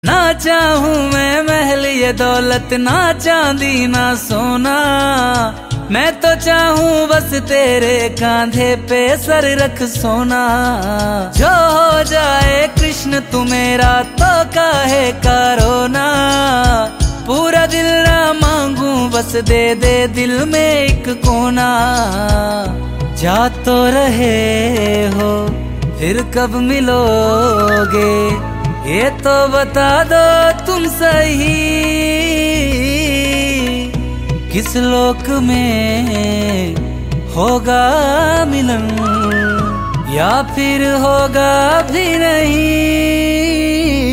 ना चाहूं मैं महल ये दौलत, ना चांदी ना सोना, मैं तो चाहूं बस तेरे कांधे पे सर रख सोना। जो हो जाए कृष्ण तू मेरा तो काहे का रोना, पूरा दिल ना मांगू बस दे दे दिल में एक कोना। जा तो रहे हो फिर कब मिलोगे, ये तो बता दो तुम सही, किस लोक में होगा मिलन या फिर होगा भी नहीं।